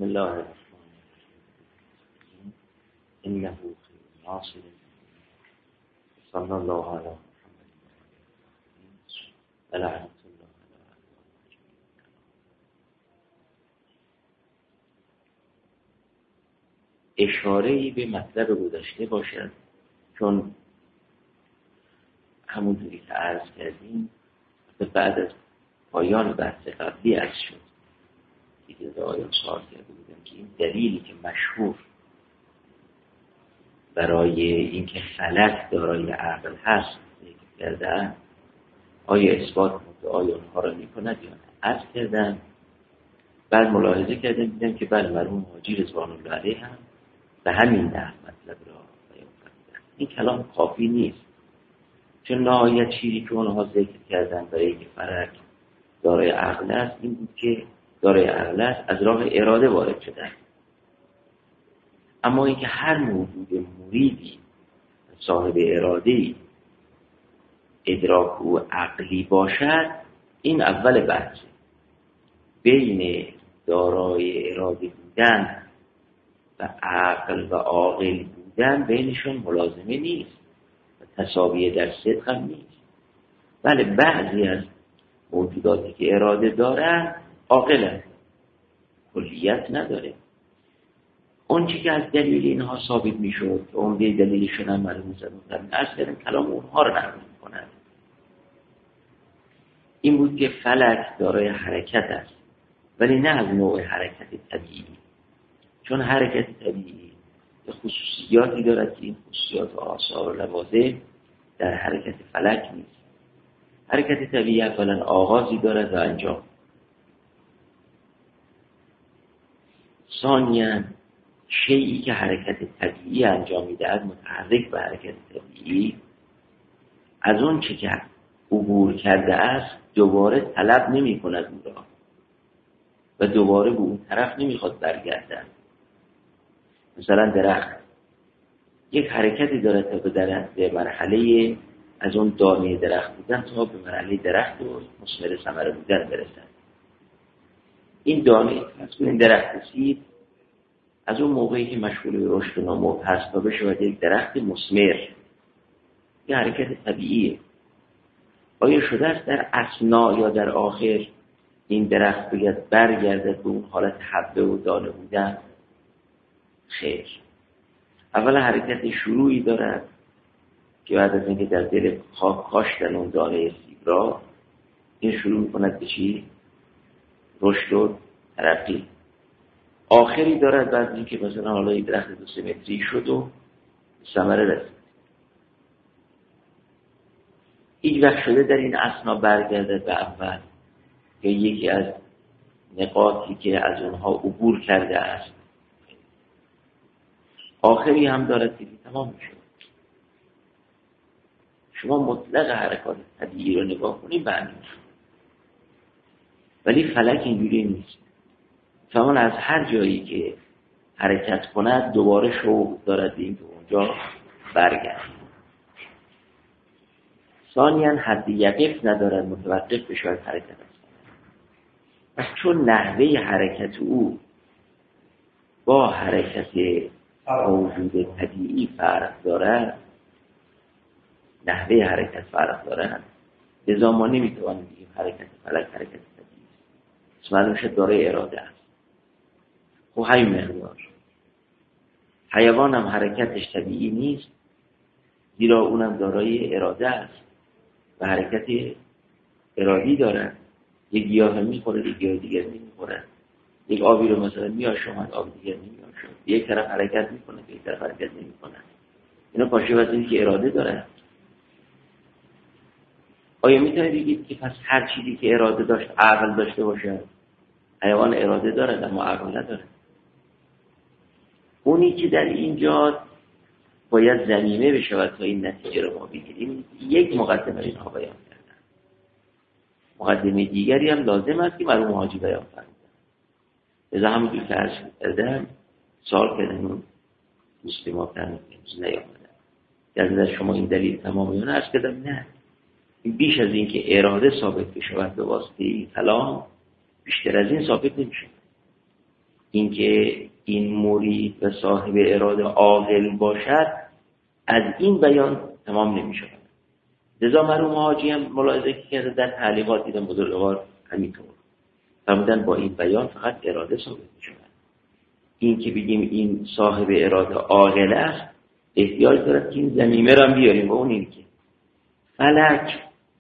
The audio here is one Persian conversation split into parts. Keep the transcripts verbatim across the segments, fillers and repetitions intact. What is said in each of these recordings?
بسم الله الرحمن الرحیم. انه خیر ناصر صلی الله علی محمد و لعنت الله علی. اشاره‌ای به مطلب گذشته باشد، چون همونطوری که عرض کردیم بعد از پایان بحث قبلی عرض شد دیگه از آیان سوال کرده بودم که این دلیلی که مشهور برای اینکه فلک دارای عقل هست کردن آیا اثبات مدعای آنها را میکند یا نه؟ عرض کردن بعد ملاحظه کردم دیدم که بله مرحوم حاجی رضوان الله علیه هم به همین نحو مطلب را بیان کردن. این کلام کافی نیست، چون نهایت چیزی که اونها ذکر کردن برای اینکه فلک دارای عقل است این بود که دارای عقل است از راه اراده وارد شدن. اما اینکه هر موجود مریدی صاحب اراده‌ای ادراک و عقلی باشد این اول بحثه. بین دارای اراده بودن و عقل و عاقل بودن بینشون ملازمه نیست و تساویه در صدق هم نیست. بله بعضی از موجوداتی که اراده دارن عاقلن، کلیت نداره. اون چی که از دلیل اینها ثابت میشد عمده دلیلشون هم معلوم زدن اصلا کلام اونها رو نقل میکنن این بود که فلک دارای حرکت است، ولی نه از نوع حرکت طبیعی، چون حرکت طبیعی خصوصیاتی دارد که این خصوصیات و آثار و لوازم در حرکت فلک نیست. حرکت طبیعی اولا آغازی دارد و انجام. ثانیاً شیئی که حرکت طبیعی انجام میدهد متحرک به حرکت طبیعی از اون چه که عبور کرده است دوباره طلب نمی کند او را و دوباره به اون طرف نمیخواد برگردن. مثلا درخت یک حرکتی دارد تا به درخت به مرحله از اون دانه درخت بودن تا به مرحله درخت و مثمر ثمره بودن برسد. این دانه این درخت سیب از اون موقعی که مشغول به رشد و نمو هست تا بشود یک درخت مثمر، یه حرکت طبیعیه. آیا شده است در اثنا یا در آخر این درخت بگرد برگردد به اون حالت حبه و دانه بودن؟ خیر. اولا حرکت شروعی دارد که بعد از اینکه در دل خاک کاشتن اون دانه سیب را این شروع می‌کند به چی؟ رشد و ترقی. آخری دارد بعد از اینکه مثلا حالا یک درخت دو سه متری شد و ثمره رسید. هیچ وقت شده در این اثنا برگردد به اول که یکی از نقاطی که از اونها عبور کرده است آخری هم دارد که تمام میشه. شما مطلق حرکات طبیعی رو نگاه کنید به همین، ولی فلک اینجوری نیست. شما از هر جایی که حرکت کند دوباره شوق دارد این که اونجا برگرد. ثانیاً حد یقف ندارد متوقف بشود حرکت است. پس چون نحوه حرکت او با حرکت موجود طبیعی فرق دارد، نحوه حرکت فرق دارد، لذا ما نمیتوانیم بگیم حرکت فلک حرکت طبیعی است. معلوم شد دارای اراده است. خب همین مقدار. حیوان هم حرکتش طبیعی نیست، زیرا اونم دارای اراده است و حرکت ارادی دارد. یک گیاه میخوره یک گیاه دیگر نمیخوره. یک آبی رو مثلا میآشامد آب دیگر نمیآشامد. یک طرف حرکت میکنه یک طرف حرکت نمیکنه. اینا پاشه واسه که اراده داره. آیا میتونید بگید که پس هر چیزی که اراده داشت عقل داشته باشه؟ حیوان اراده داره اما عقل نداره. اونی که در اینجا باید زمینه بشود تا این نتیجه رو ما بگیریم یک مقدمه اینها بیان کردن. مقدمه دیگری هم لازم است که مرحوم حاجی بیان فرمودن. لذا همونجور که عرض کردم سوال کردن اون دوست ما فرمودن نیامدن در شما این دلیل تمام یا نه؟ عرض کردم نه. بیش از این که اراده ثابت بشود به واسطه این کلام بیشتر از این ثابت نمیشه. اینکه این مرید و صاحب اراده عاقل باشد از این بیان تمام نمی شود. لذا مرحوم حاجی هم ملاحظه کرده در تعلیقات دیدن بزرگوار همینطور فرمودن با این بیان فقط اراده ثابت می شود. این که بگیم این صاحب اراده عاقل است احتیاج دارد که این ضمیمه را بیاریم با اون این که فلک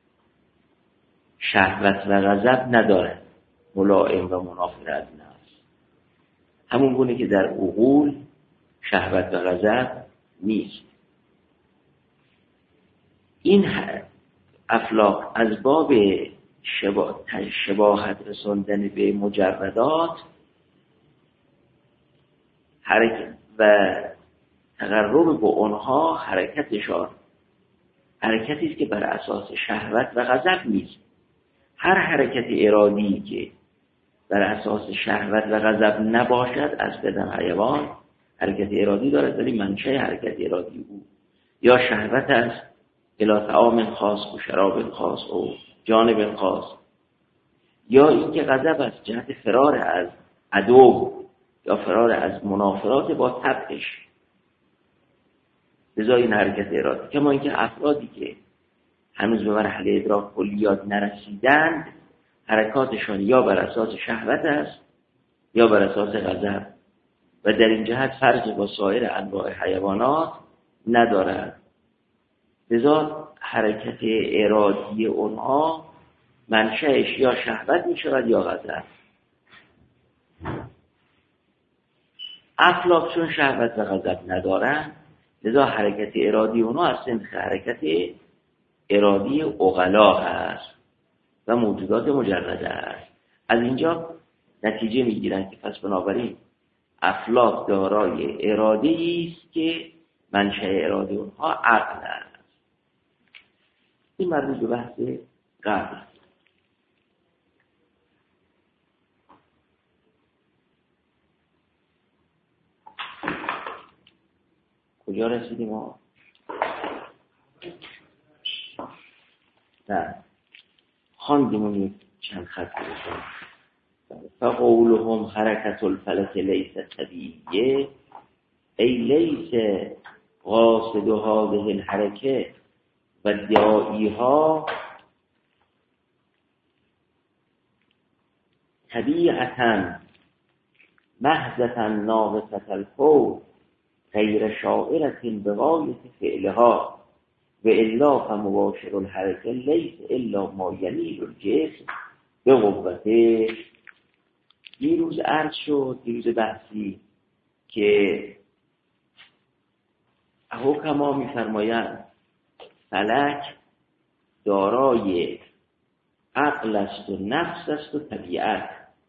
شهوت و غضب ندارد، ملائم و منافر از نفس، همون گونه که در عقول شهوت و غضب نیست. این افلاک از باب شبا... شباهت رساندن به مجردات حرکت و تقرب به اونها حرکتشان حرکتی است که بر اساس شهوت و غضب نیست. هر حرکت ارادی که بر اساس شهوت و غضب نباشد از بدن حیوان حرکت ارادی دارد، ولی منشأ حرکت ارادی او یا شهوت است الی طعام خاص و شراب خاص و جانب خاص، یا اینکه غضب است جهت فرار از عدو یا فرار از منافرات با طبعش. لذا این حرکت ارادی. کما اینکه افرادی که هنوز به مرحله ادراک کلیات نرسیدند حرکاتشان یا بر اساس شهوت است یا بر اساس غضب و در این جهت فرقی با سایر انواع حیوانات ندارد. لذا حرکت ارادی اونها منشأش یا شهوت می شود یا غضب. افلاک چون شهوت و غضب ندارند لذا حرکت ارادی اونها از سنخ حرکت ارادی عقلا است و موجودات مجرده است. از اینجا نتیجه میگیرند که پس بنابراین افلاک دارای اراده است که منشأ اراده اونها عقل است. این مربوط به بحث قبل. کجا رسیدیم ما؟ نه خواندیم یک چند خط بزنیم. فقولهم حرکت الفلک لیس طبیعیه ای لیس قاصد هذه الحرکه و دعاییها طبیعتا محضتا ناقصة الفور غیر شاعرة بغایت فعلها و الا فمباشر الحرکه لیس الا ما یلیل الجسم به قوته. دیروز عرض شد دیروز بحثی که حکما می‌فرمایند فلک دارای عقل است و نفس است و طبیعت.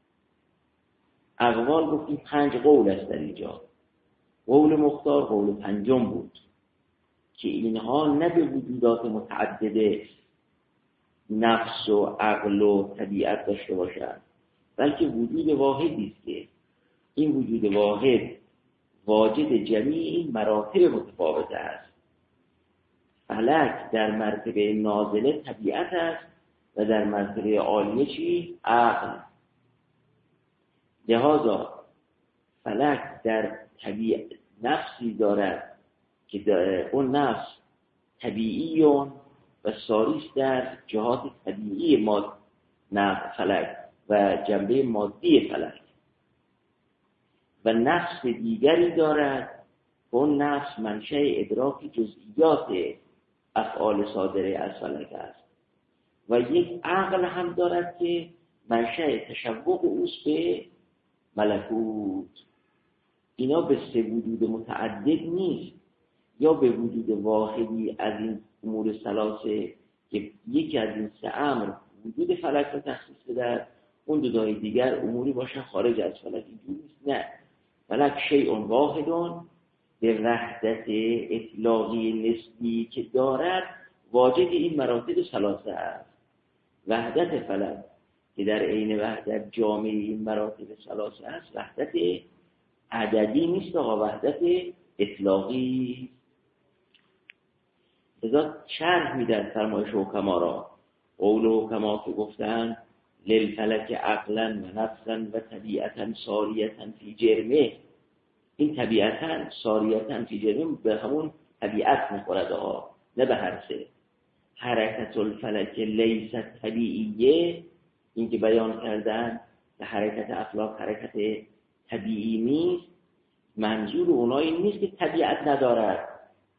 اقوال گفتیم پنج قول است در اینجا. قول مختار قول پنجم بود که اینها نه به وجودات متعدده نفس و عقل و طبیعت داشته باشند، بلکه وجود واحدی است که این وجود واحد واجد جمیع این مراتب متفاوت است. فلک در مرتبه نازله طبیعت است و در مرتبه عالیه چی؟ عقل. لذا فلک در طبیعت نفسی دارد که اون نفس طبیعی و ساریش در جهات طبیعی ماد نه فلک و جنبه مادی فلک، و نفس دیگری دارد که اون نفس منشأ ادراک جزئیات افعال صادره از فلک است، و یک عقل هم دارد که منشأ تشوق اوست به ملکوت. اینا به سه وجود متعدد نیست، یا به وجود واحدی از این امور ثلاثه که یکی از این سه امر وجود فلک را تخصیص بده، اون دو تای دیگر اموری باشن خارج از فلک. اینجوری نیست. نه، فلک شیء واحد به وحدت اطلاقی نسبی که دارد واجد این مراتب ثلاثه است. وحدت فلک که در عین وحدت جامع این مراتب ثلاثه است وحدت عددی نیست، آقا وحدت اطلاقی. لذا شرح میدن فرمایش حکما را. قول حکما که گفتن للفلک عقلا و نفسا و طبیعتا ساریتا فی جرمه. این طبیعتا ساریتا فی جرمه به همون طبیعت میخورد ها، نه به هر سه. حرکت الفلک لیست طبیعیه، این که بیان کردن به حرکت افلاک حرکت طبیعی نیست، منظور اونایی نیست که طبیعت ندارد،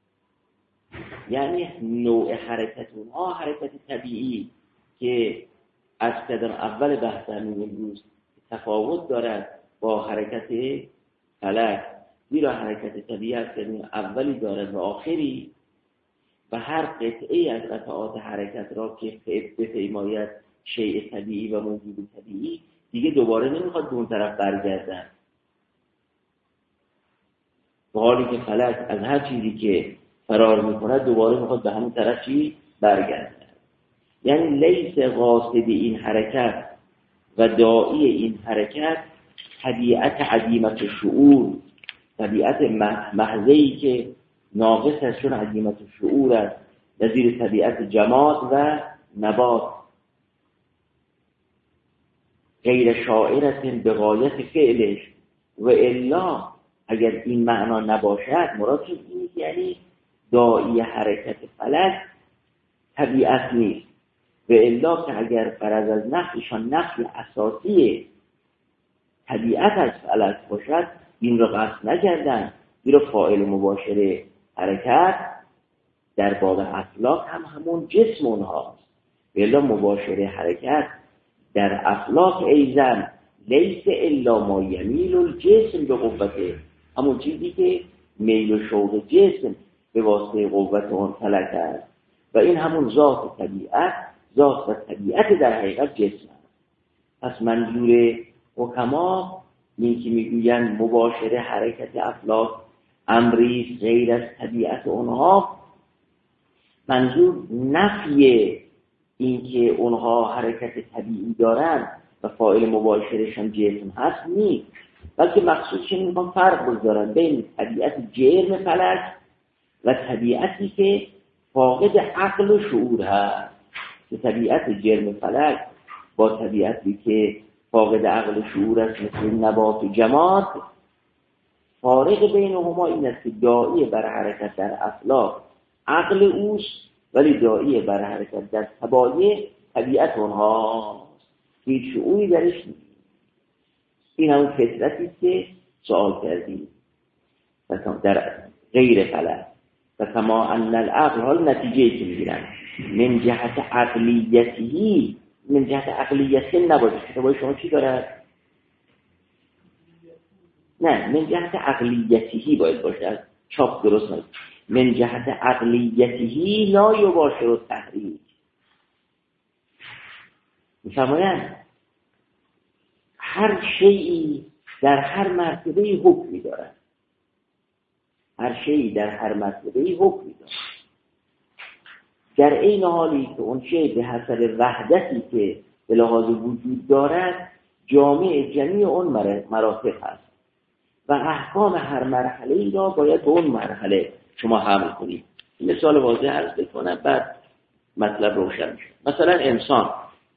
یعنی نوع حرکت اونها حرکت طبیعی که از قدم اول بحث همین امروز تفاوت دارد با حرکت فلک، زیرا حرکت طبیعی از قدم اولی دارد و آخری و هر قطعه از قطعات حرکت را که بپیماید شیء طبیعی و موجود طبیعی دیگه دوباره نمیخواد به اون طرف برگردن، به حالی که فلک از هر چیزی که فرار میکند دوباره میخواد به همون طرف چی برگردن. یعنی لیس قاصد این حرکت و داعی این حرکت طبیعت عدیمت شعور، طبیعت محضه‌ای که ناقص است چون عدیمت شعور است، نظیر طبیعت جماد و نبات، غیر شاعرت به غایت فعلش. و الا اگر این معنا نباشد مراد این یعنی داعی حرکت فلک طبیعت نیست، و الا که اگر فرض از نفیشان نفی اساسی طبیعت از فلک باشد این را قصد نکردن، این را فاعل مباشر حرکت در باب افلاک هم همون جسم اونهاست، و الا مباشر حرکت در افلاک ایزن لیس الا ما یمیل الجسم به قوته، همون چیزی که میل و شوق جسم به واسطه قوت اون فلک است و این همون ذات طبیعت، ذات و طبیعت در حقیقت جسم است. پس منظور حکما این که میگویند مباشر حرکت افلاک امری غیر از طبیعت اونها، منظور نفی این که اونها حرکت طبیعی دارند و فاعل مباشرشان جسم هست نیست، بلکه مقصودش این میخوام فرق بگذارن بین طبیعت جرم فلک و طبیعتی که فاقد عقل و شعور هست، که طبیعت جرم فلک با طبیعتی که فاقد عقل و شعور است مثل نبات و جماد، فارق بینهما این است که داعی بر حرکت در افلاک عقل اوست ولی داعی بر حرکت در طبایع طبیعت اونهاست، هیچ شعوری درش نیست. این همون فطرتی که سوال کردیم در غیر فلک و کما ان العقل، حال نتیجه که میگیرن من جهت عقلیتی، من جهت عقلیتی نباشه، کتابای شما چی دارد؟ نه، من جهت عقلیتی باید باشه، چاپ درست نیست. من جهت عقلیتی لا یباشر التحریک، میفرمایند هر شیئی در هر مرتبه حکمی دارد، هر شیئی در هر مرتبه حکمی دارد، در این حالی که اون شیء به حسب وحدتی که به لحاظ وجود دارد جامع جمعی اون مراتب هست و احکام هر مرحله ای را باید به اون مرحله شما حمل کنید. مثال واضح عرض بکنم بعد مطلب روشن میشه. مثلا انسان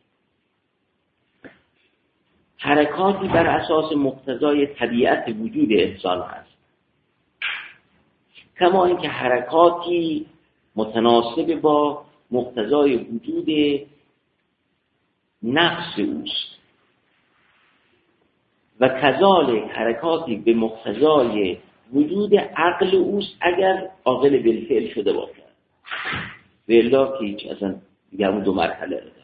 حرکاتی بر اساس مقتضای طبیعت وجود انسان هست، کما اینکه حرکاتی متناسب با مقتضای وجود نفس اوست و کذالک حرکاتی به مقتضای وجود عقل اوست اگر عاقل بالفعل شده باشد، و الا که هیچ اصلا دیگه همون دو مرحله رو داره.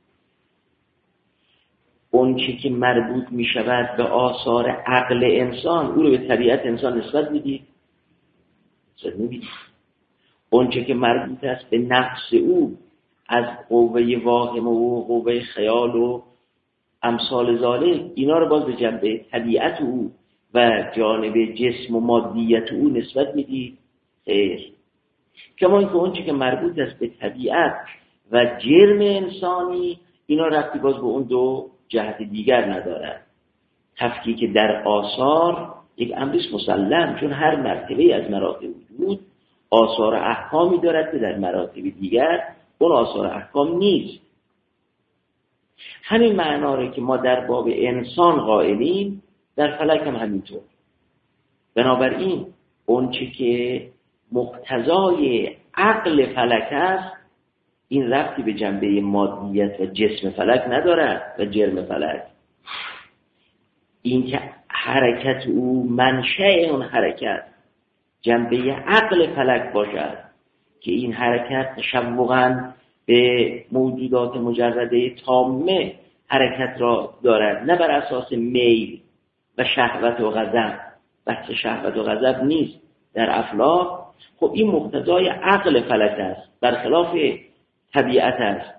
اون چی که مربوط می شود به آثار عقل انسان او رو به طبیعت انسان نسبت میدید؟ نسبت نمیدید. اون چی که مربوط است به نفس او از قوه واهم و قوه خیال و امثال ذالک، اینا رو باز به جنبه طبیعت او و جانب جسم و مادیت او نسبت میدید؟ خیر. کما اینکه اون چی که مربوط است به طبیعت و جرم انسانی، اینا ربطی باز به اون دو جهت دیگر ندارد. تفکیک در آثار یک امریست مسلم، چون هر مرتبه از مراتب وجود آثار احکامی دارد که در مراتب دیگر اون آثار احکام نیست. همین معنا رو که ما در باب انسان قائلیم در فلک هم همینطور. بنابراین اون چی که مقتضای عقل فلک است این ربطی به جنبه مادیت و جسم فلک ندارد و جرم فلک. این که حرکت او منشأ اون حرکت جنبه عقل فلک باشد که این حرکت تشوقاً به موجودات مجرده تامه حرکت را دارد، نه بر اساس میل و شهوت و غضب. بحث شهوت و غضب نیست در افلاک. خب این مقتضای عقل فلک است، برخلاف طبیعت است.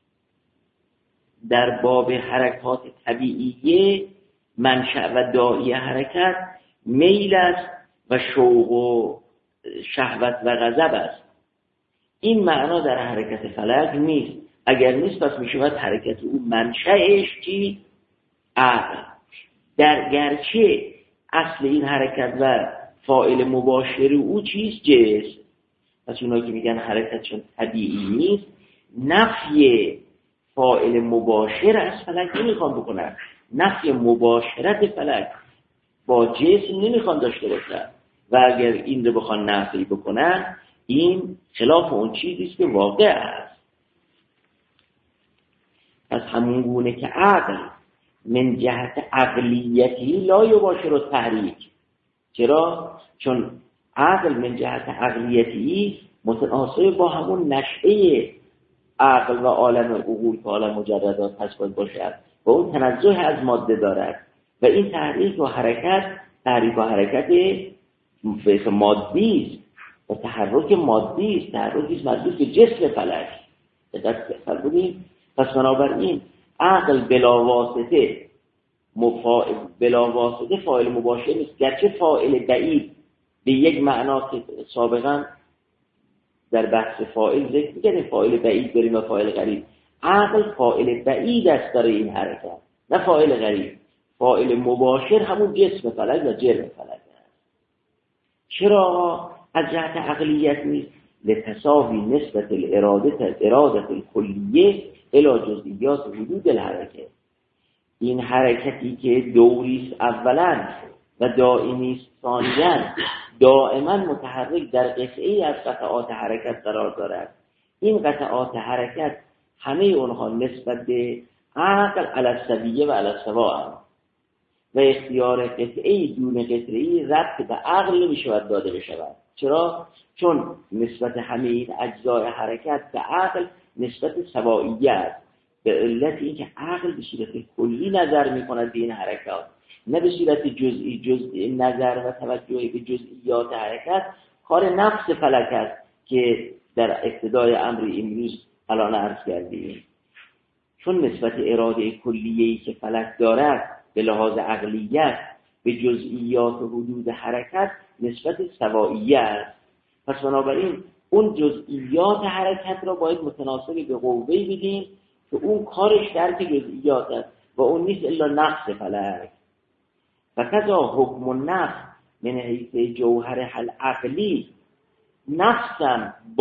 در باب حرکات طبیعیه منشأ و داعی حرکت میل است و شوق و شهوت و غضب است. این معنا در حرکت فلک نیست. اگر نیست پس می شود حرکت او منشأش چی؟ عقل. در گرچه اصل این حرکت و فاعل مباشر او چیست؟ جسم. پس اونایی که میگن حرکت چون طبیعی نیست نفی فاعل مباشر از فلک نمیخوان بکنن. نفی مباشرت فلک با جسم نمیخوان داشته باشن و اگر این رو بخوان نفی بکنن این خلاف اون چیزی است که واقع است. پس همون گونه که عقل من جهت عقلیتی لا یباشر التحریک. چرا؟ چون عقل من جهت عقلیتی متناسب با همون نشأه عقل و عالم عقول که عالم مجردات پس باید باشد و اون تنزه از ماده دارد و این تحریک و حرکت تحریک و حرکت مادی است و تحرک مادی است، تحرکی است مربوط به جسم فلک. دقت کنید. پس بنابراین عقل بلا واسطه مفا... بلا واسطه فاعل مباشر نیست، گرچه فاعل بعید به یک معنا که سابقا در بحث فاعل ذکر می‌کردیم فاعل بعید بریم و فاعل قریب. عقل فاعل بعید است در این حرکت، نه فاعل قریب. فاعل مباشر همون جسم فلک و جرم فلک است. چرا از جهت عقلیت نیست؟ لتساوی نسبت الاراده اراده الکلیه الی جزئیات حدود الحرکه. این حرکتی که دوریست اولا و دائمی است ثانیاً دائما متحرک در قطعی از قطعات حرکت قرار دارد. این قطعات حرکت همه اونها نسبت به عقل علی السویه و علی السواء و اختیار قطعی دون قطعی ربط به عقل نمیشود داده بشود. چرا؟ چون نسبت همه این اجزای حرکت به عقل نسبت سوائیه است، به علت اینکه عقل به صورت کلی نظر میکند به این حرکات، نه به صورت جزئی. جزئی نظر و توجه به جزئیات حرکت کار نفس فلک است که در ابتدای امر امروز الان عرض کردیم. چون نسبت اراده کلیه‌ای که فلک دارد به لحاظ عقلیت به جزئیات و حدود حرکت نسبت سوائیه است، پس بنابراین اون جزئیات حرکت را باید متناسب به قوه‌ای بدیم که اون کارش درک جزئیات است و اون نیست الا نفس فلک. و کذا حکم النفس من حیث جوهر العقلی، نفسم